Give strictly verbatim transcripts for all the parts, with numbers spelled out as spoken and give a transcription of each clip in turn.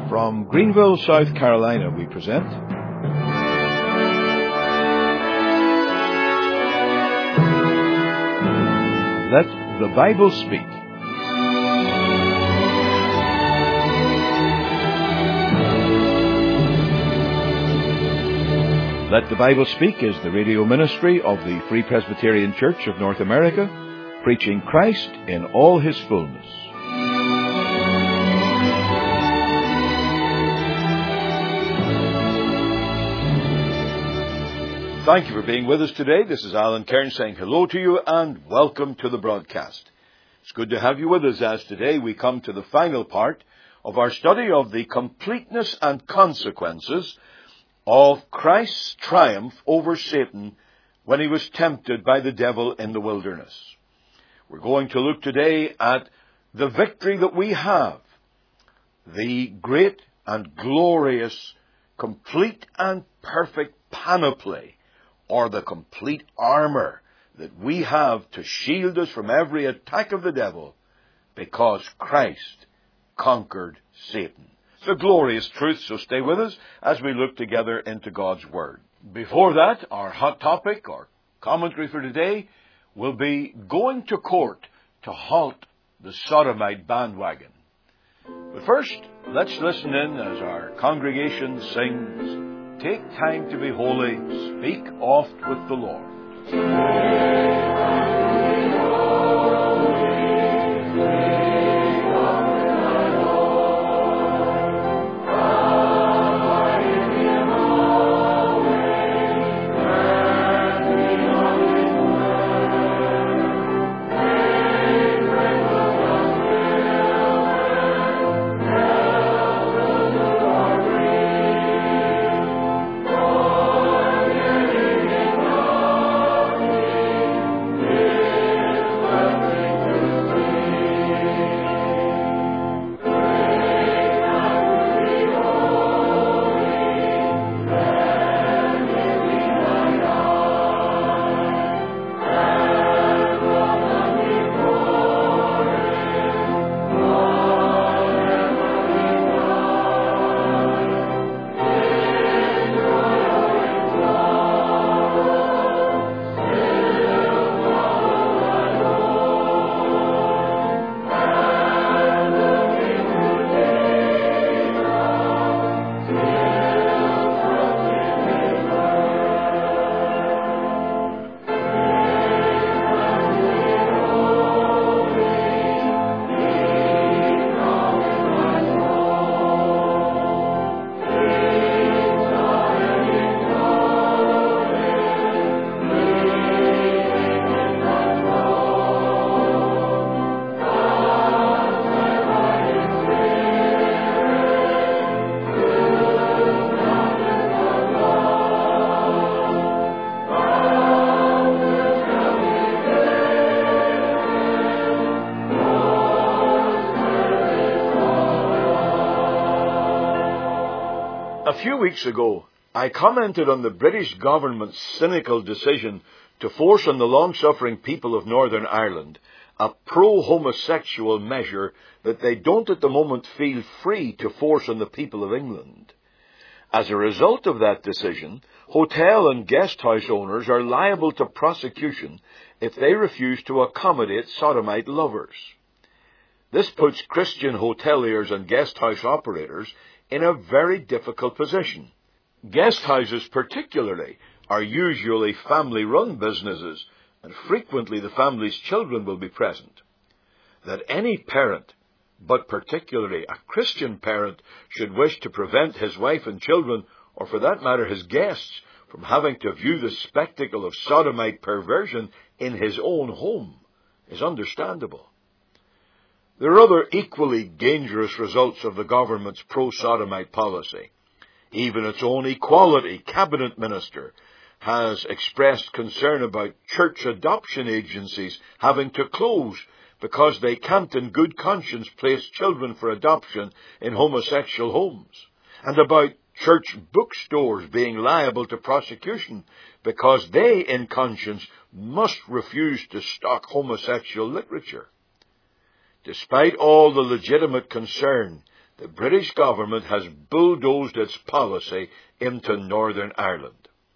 From Greenville, South Carolina, we present Let the Bible Speak. Let the Bible Speak is the radio ministry of the Free Presbyterian Church of North America, preaching Christ in all His fullness. Thank you for being with us today. This is Alan Cairns saying hello to you and welcome to the broadcast. It's good to have you with us as today we come to the final part of our study of the completeness and consequences of Christ's triumph over Satan when he was tempted by the devil in the wilderness. We're going to look today at the victory that we have, the great and glorious, complete and perfect panoply, or the complete armor that we have to shield us from every attack of the devil, because Christ conquered Satan. It's a glorious truth, so stay with us as we look together into God's Word. Before that, our hot topic, or commentary for today, will be going to court to halt the sodomite bandwagon. But first, let's listen in as our congregation sings, "Take time to be holy, speak oft with the Lord." A few weeks ago, I commented on the British government's cynical decision to force on the long-suffering people of Northern Ireland a pro-homosexual measure that they don't at the moment feel free to force on the people of England. As a result of that decision, hotel and guest house owners are liable to prosecution if they refuse to accommodate sodomite lovers. This puts Christian hoteliers and guest house operators in a very difficult position. Guest houses particularly are usually family-run businesses, and frequently the family's children will be present. That any parent, but particularly a Christian parent, should wish to prevent his wife and children, or for that matter his guests, from having to view the spectacle of sodomite perversion in his own home is understandable. There are other equally dangerous results of the government's pro-sodomite policy. Even its own Equality Cabinet Minister has expressed concern about church adoption agencies having to close because they can't in good conscience place children for adoption in homosexual homes, and about church bookstores being liable to prosecution because they, in conscience, must refuse to stock homosexual literature. Despite all the legitimate concern the British government has bulldozed its policy into Northern Ireland.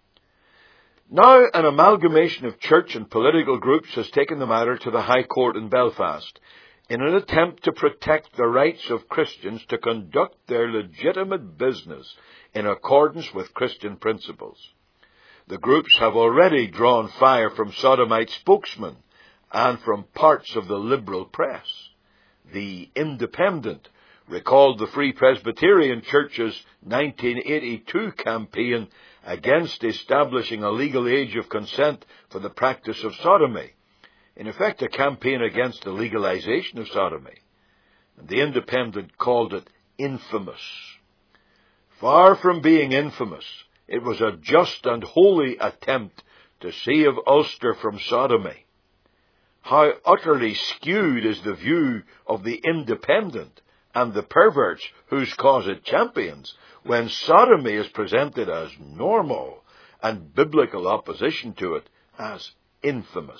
Now, an amalgamation of church and political groups has taken the matter to the High Court in Belfast in an attempt to protect the rights of Christians to conduct their legitimate business in accordance with Christian principles. The groups have already drawn fire from sodomite spokesmen and from parts of the liberal press. The Independent recalled the Free Presbyterian Church's nineteen eighty-two campaign against establishing a legal age of consent for the practice of sodomy, in effect a campaign against the legalization of sodomy. And the Independent called it infamous. Far from being infamous, it was a just and holy attempt to save Ulster from sodomy. How utterly skewed is the view of the Independent and the perverts whose cause it champions, when sodomy is presented as normal and biblical opposition to it as infamous.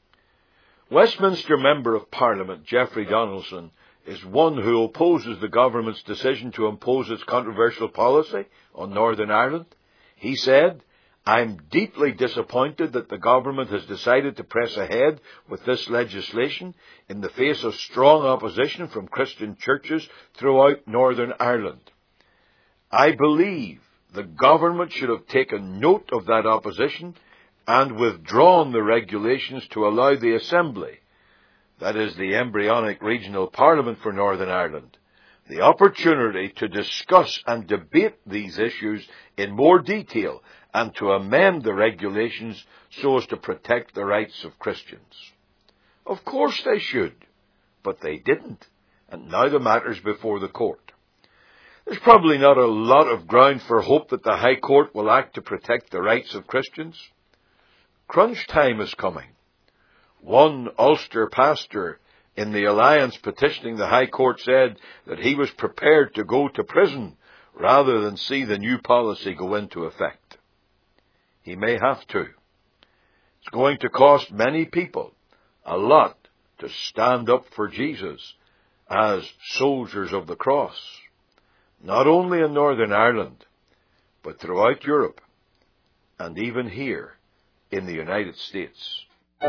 Westminster Member of Parliament Geoffrey Donaldson is one who opposes the government's decision to impose its controversial policy on Northern Ireland. He said, "I'm deeply disappointed that the government has decided to press ahead with this legislation in the face of strong opposition from Christian churches throughout Northern Ireland. I believe the government should have taken note of that opposition and withdrawn the regulations to allow the Assembly, that is the embryonic regional parliament for Northern Ireland, the opportunity to discuss and debate these issues in more detail and to amend the regulations so as to protect the rights of Christians." Of course they should, but they didn't, and now the matter's before the court. There's probably not a lot of ground for hope that the High Court will act to protect the rights of Christians. Crunch time is coming. One Ulster pastor in the Alliance petitioning the High Court said that he was prepared to go to prison rather than see the new policy go into effect. He may have to. It's going to cost many people a lot to stand up for Jesus as soldiers of the cross, not only in Northern Ireland, but throughout Europe and even here in the United States.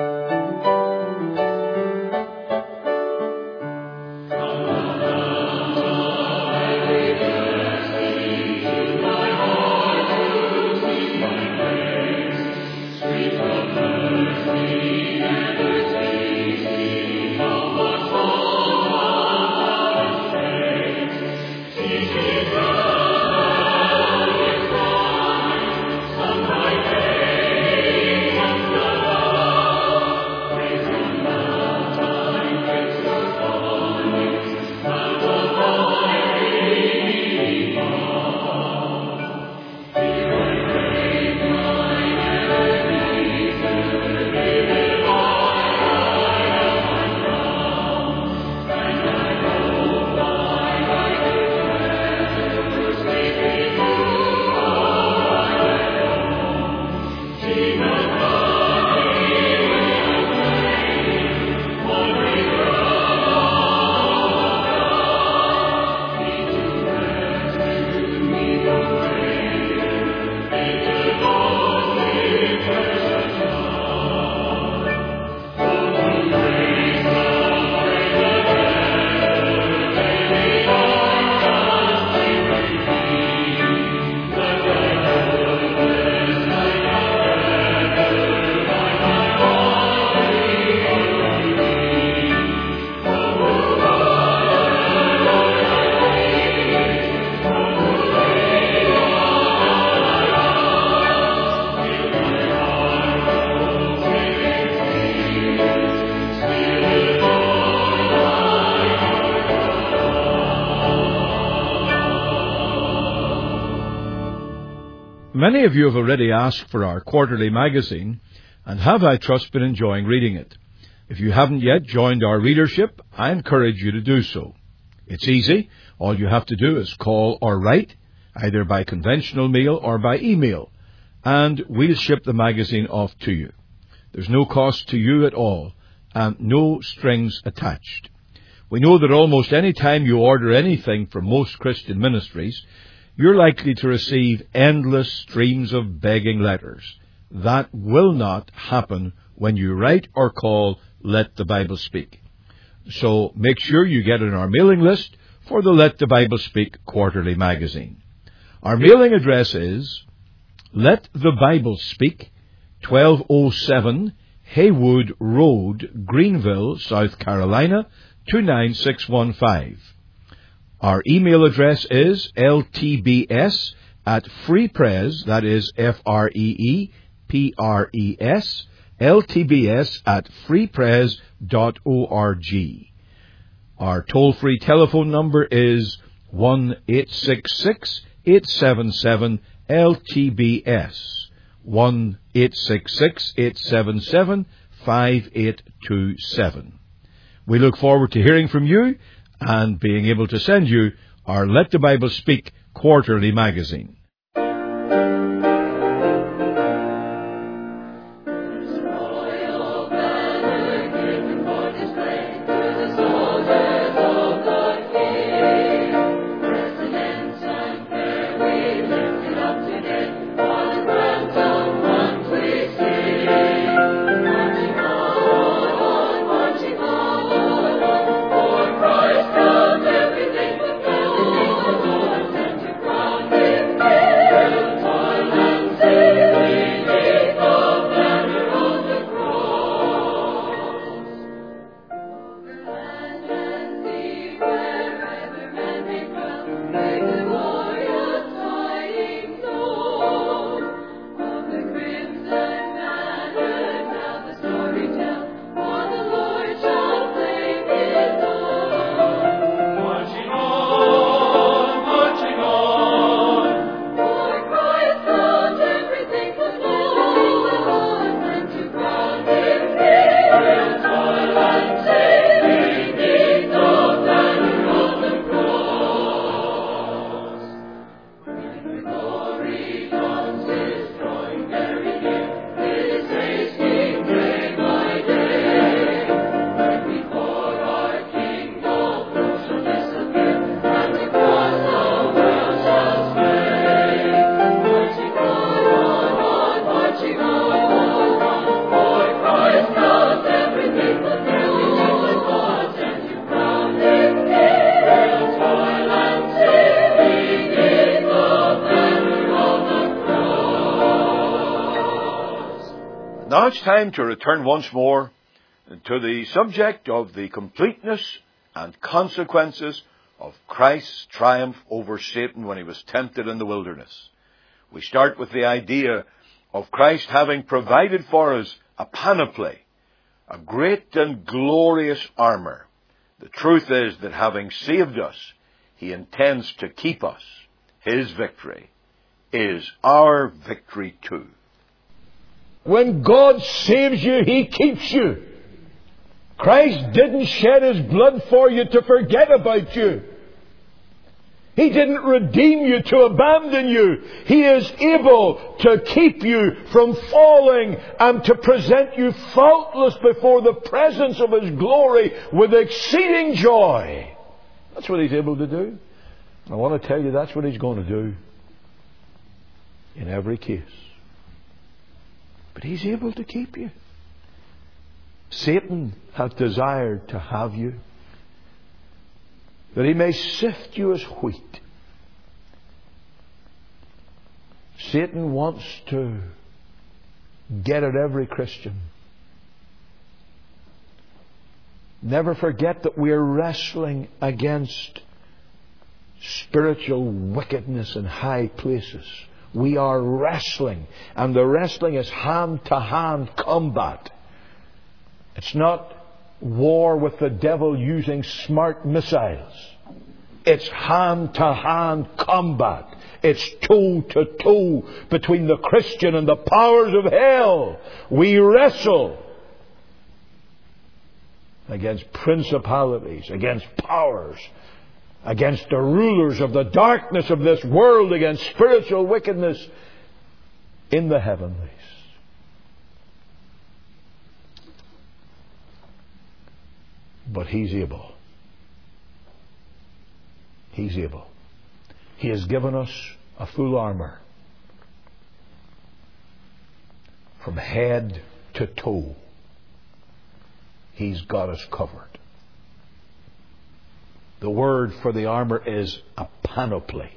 Many of you have already asked for our quarterly magazine and have, I trust, been enjoying reading it. If you haven't yet joined our readership, I encourage you to do so. It's easy. All you have to do is call or write, either by conventional mail or by email, and we'll ship the magazine off to you. There's no cost to you at all, and no strings attached. We know that almost any time you order anything from most Christian ministries, you're likely to receive endless streams of begging letters. That will not happen when you write or call Let the Bible Speak. So make sure you get on our mailing list for the Let the Bible Speak quarterly magazine. Our mailing address is Let the Bible Speak, twelve oh seven Haywood Road, Greenville, South Carolina, two nine six one five. Our email address is L T B S at freepres, that is F R E E P R E S, L T B S at freepres dot org. Our toll-free telephone number is one eight six six, eight seven seven, L T B S, one eight six six, eight seven seven, five eight two seven. We look forward to hearing from you and being able to send you our Let the Bible Speak quarterly magazine. Now it's time to return once more to the subject of the completeness and consequences of Christ's triumph over Satan when he was tempted in the wilderness. We start with the idea of Christ having provided for us a panoply, a great and glorious armor. The truth is that having saved us, he intends to keep us. His victory is our victory too. When God saves you, he keeps you. Christ didn't shed his blood for you to forget about you. He didn't redeem you to abandon you. He is able to keep you from falling and to present you faultless before the presence of his glory with exceeding joy. That's what he's able to do. I want to tell you that's what he's going to do in every case. But he's able to keep you. Satan hath desired to have you, that he may sift you as wheat. Satan wants to get at every Christian. Never forget that we are wrestling against spiritual wickedness in high places. We are wrestling, and the wrestling is hand-to-hand combat. It's not war with the devil using smart missiles. It's hand-to-hand combat. It's toe-to-toe between the Christian and the powers of hell. We wrestle against principalities, against powers, against the rulers of the darkness of this world, against spiritual wickedness in the heavenlies. But he's able. He's able. He has given us a full armour. From head to toe, He's got us covered. The word for the armour is a panoply.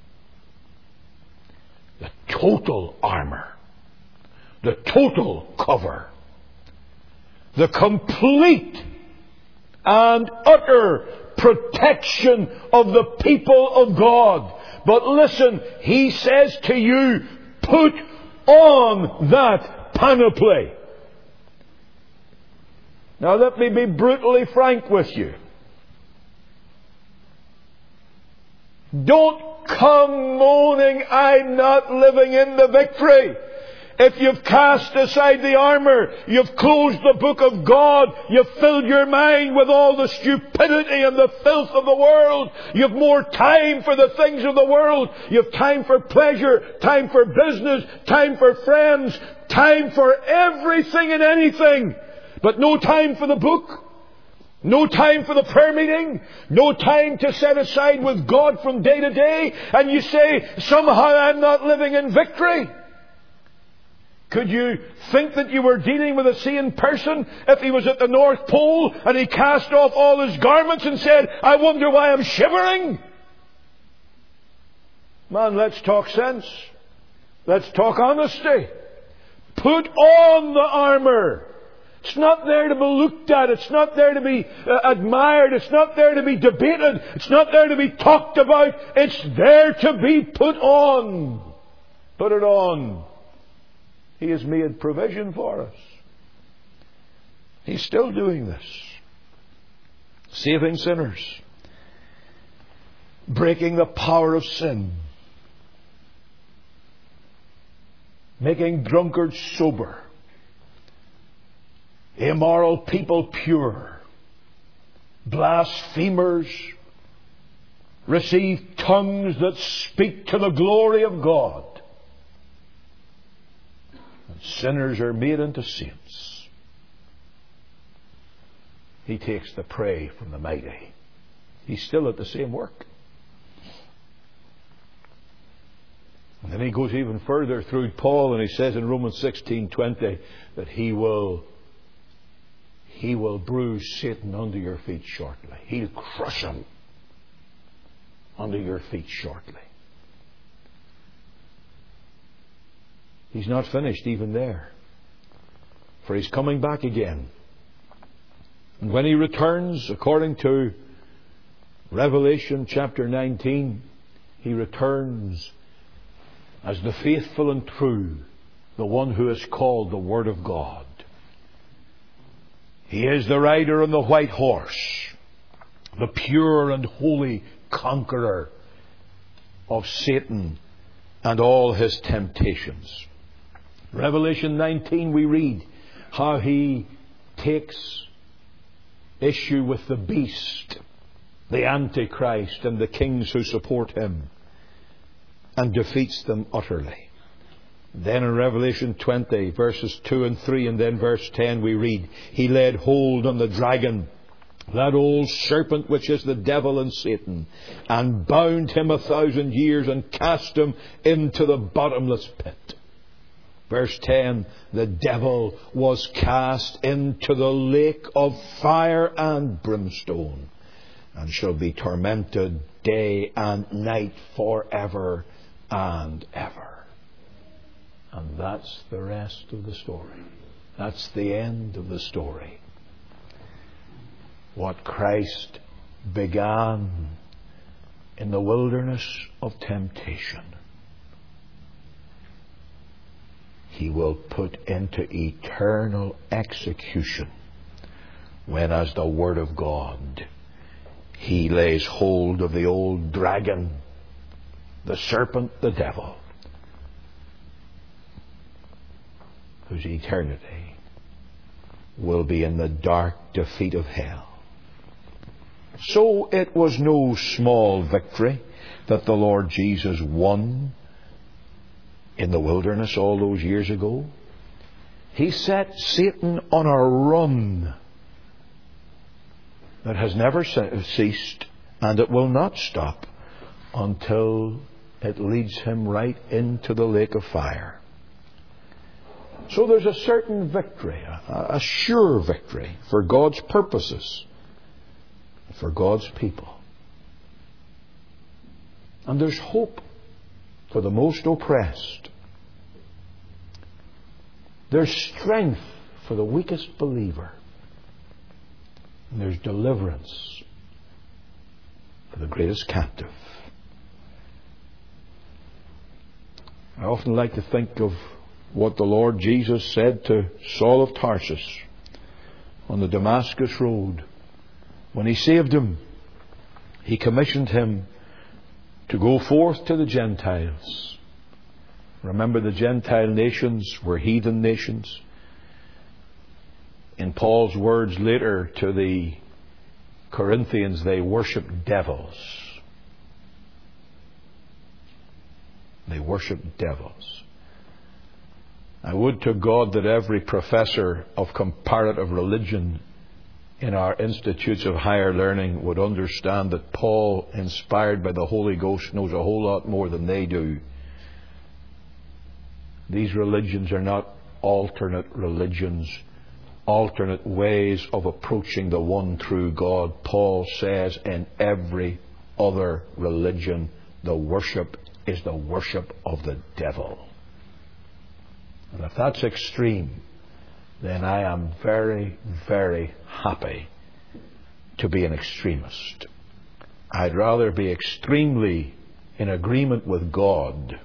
The total armour. The total cover. The complete and utter protection of the people of God. But listen, He says to you, put on that panoply. Now let me be brutally frank with you. Don't come moaning, I'm not living in the victory. If you've cast aside the armour, you've closed the book of God, you've filled your mind with all the stupidity and the filth of the world, you've more time for the things of the world, you've time for pleasure, time for business, time for friends, time for everything and anything, but no time for the book, no time for the prayer meeting, no time to set aside with God from day to day, and you say, somehow I'm not living in victory. Could you think that you were dealing with a sane person if he was at the North Pole and he cast off all his garments and said, I wonder why I'm shivering? Man, let's talk sense. Let's talk honesty. Put on the armour. It's not there to be looked at. It's not there to be uh, admired. It's not there to be debated. It's not there to be talked about. It's there to be put on. Put it on. He has made provision for us. He's still doing this. Saving sinners. Breaking the power of sin. Making drunkards sober. Immoral people pure. Blasphemers receive tongues that speak to the glory of God. And sinners are made into saints. He takes the prey from the mighty. He's still at the same work. And then he goes even further through Paul, and he says in Romans sixteen twenty that he will He will bruise Satan under your feet shortly. He'll crush him under your feet shortly. He's not finished even there. For He's coming back again. And when He returns, according to Revelation chapter nineteen, He returns as the faithful and true, the one who is called the Word of God. He is the rider on the white horse, the pure and holy conqueror of Satan and all his temptations. Revelation nineteen, we read how He takes issue with the beast, the Antichrist, and the kings who support him, and defeats them utterly. Then in Revelation twenty, verses two and three, and then verse ten, we read, He laid hold on the dragon, that old serpent which is the devil and Satan, and bound him a thousand years, and cast him into the bottomless pit. Verse ten, the devil was cast into the lake of fire and brimstone, and shall be tormented day and night forever and ever. And that's the rest of the story. That's the end of the story. What Christ began in the wilderness of temptation, He will put into eternal execution when, as the Word of God, He lays hold of the old dragon, the serpent, the devil, whose eternity will be in the dark defeat of hell. So it was no small victory that the Lord Jesus won in the wilderness all those years ago. He set Satan on a run that has never ceased, and it will not stop until it leads him right into the lake of fire. So there's a certain victory, a, a sure victory for God's purposes, for God's people. And there's hope for the most oppressed. There's strength for the weakest believer. And there's deliverance for the greatest captive. I often like to think of what the Lord Jesus said to Saul of Tarsus on the Damascus road. When he saved him, he commissioned him to go forth to the Gentiles. Remember, the Gentile nations were heathen nations. In Paul's words later to the Corinthians, they worshipped devils. They worshipped devils. I would to God that every professor of comparative religion in our institutes of higher learning would understand that Paul, inspired by the Holy Ghost, knows a whole lot more than they do. These religions are not alternate religions, alternate ways of approaching the one true God. Paul says in every other religion, the worship is the worship of the devil. And if that's extreme, then I am very, very happy to be an extremist. I'd rather be extremely in agreement with God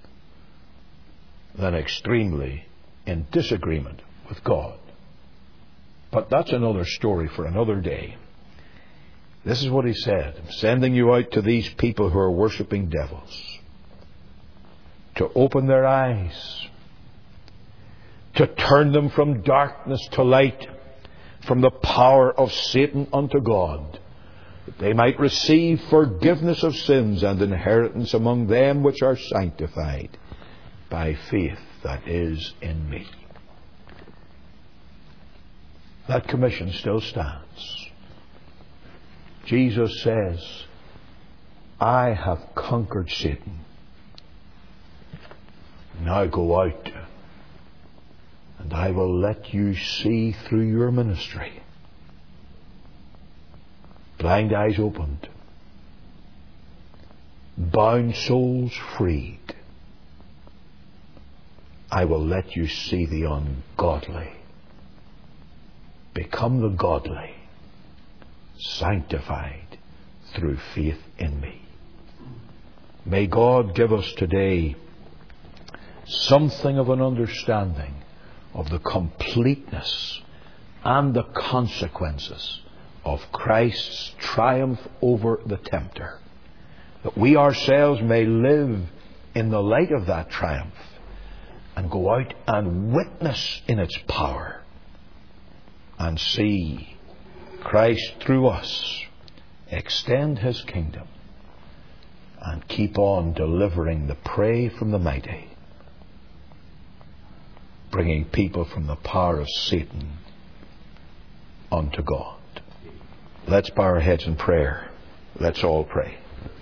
than extremely in disagreement with God. But that's another story for another day. This is what he said: I'm sending you out to these people who are worshipping devils, to open their eyes, to turn them from darkness to light, from the power of Satan unto God, that they might receive forgiveness of sins and inheritance among them which are sanctified by faith that is in me. That commission still stands. Jesus says, I have conquered Satan. Now go out, and I will let you see through your ministry. Blind eyes opened, bound souls freed. I will let you see the ungodly become the godly, sanctified through faith in me. May God give us today something of an understanding of the completeness and the consequences of Christ's triumph over the tempter, that we ourselves may live in the light of that triumph and go out and witness in its power and see Christ through us extend His kingdom and keep on delivering the prey from the mighty, bringing people from the power of Satan unto God. Let's bow our heads in prayer. Let's all pray.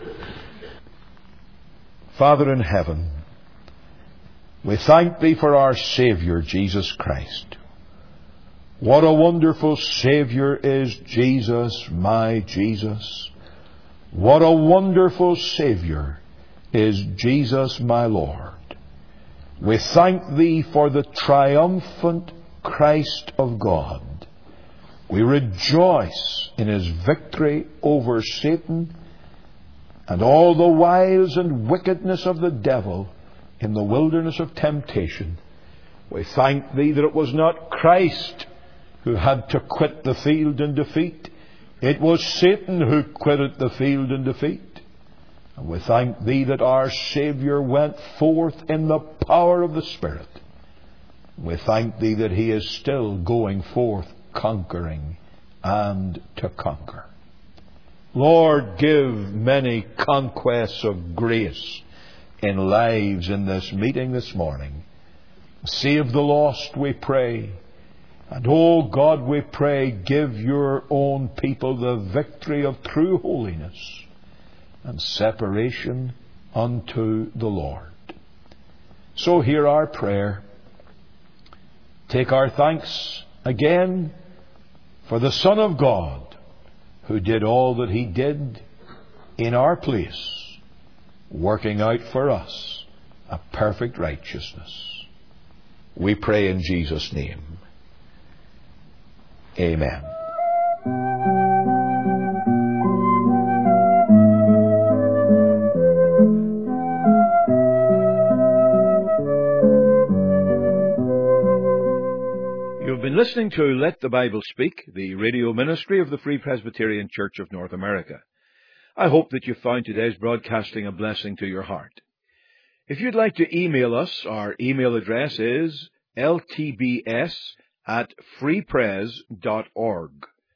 Father in heaven, we thank Thee for our Saviour, Jesus Christ. What a wonderful Saviour is Jesus, my Jesus. What a wonderful Saviour is Jesus, my Lord. We thank Thee for the triumphant Christ of God. We rejoice in His victory over Satan and all the wiles and wickedness of the devil in the wilderness of temptation. We thank Thee that it was not Christ who had to quit the field in defeat. It was Satan who quitted the field in defeat. And we thank Thee that our Saviour went forth in the power of the Spirit. We thank Thee that He is still going forth conquering and to conquer. Lord, give many conquests of grace in lives in this meeting this morning. Save the lost, we pray. And, oh God, we pray, give Your own people the victory of true holiness. and separation unto the Lord. So hear our prayer. Take our thanks again for the Son of God, who did all that He did in our place, working out for us a perfect righteousness. We pray in Jesus' name. Amen. You've been listening to Let the Bible Speak, the radio ministry of the Free Presbyterian Church of North America. I hope that you found today's broadcasting a blessing to your heart. If you'd like to email us, our email address is l t b s at freepres dot org.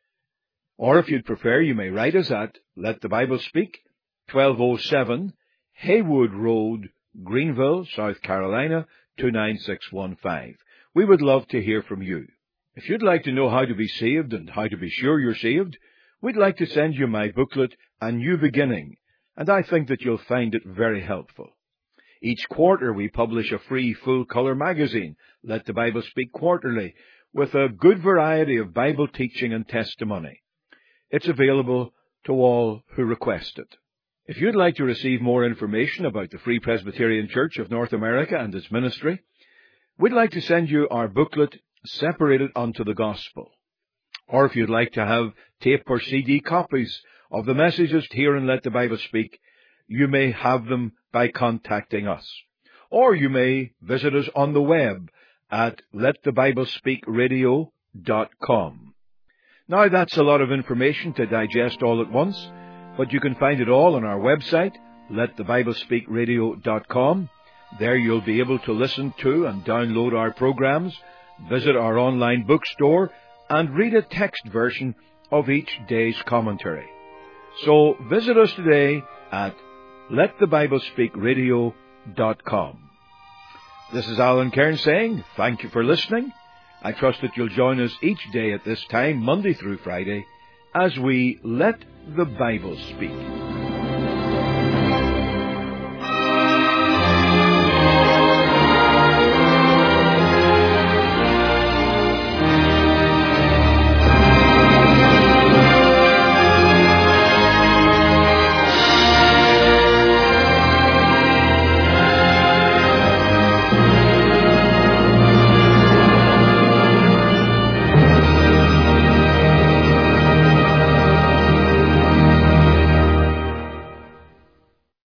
Or if you'd prefer, you may write us at Let the Bible Speak, twelve oh seven Haywood Road, Greenville, South Carolina, two nine six one five. We would love to hear from you. If you'd like to know how to be saved and how to be sure you're saved, we'd like to send you my booklet, A New Beginning, and I think that you'll find it very helpful. Each quarter we publish a free full-color magazine, Let the Bible Speak Quarterly, with a good variety of Bible teaching and testimony. It's available to all who request it. If you'd like to receive more information about the Free Presbyterian Church of North America and its ministry, we'd like to send you our booklet, Separated unto the Gospel. Or if you'd like to have tape or C D copies of the messages here in Let the Bible Speak, you may have them by contacting us. Or you may visit us on the web at let the bible speak radio dot com. Now that's a lot of information to digest all at once, but you can find it all on our website, let the bible speak radio dot com. There you'll be able to listen to and download our programs, visit our online bookstore, and read a text version of each day's commentary. So visit us today at let the bible speak radio dot com. This is Alan Cairns saying thank you for listening. I trust that you'll join us each day at this time, Monday through Friday, as we Let the Bible Speak.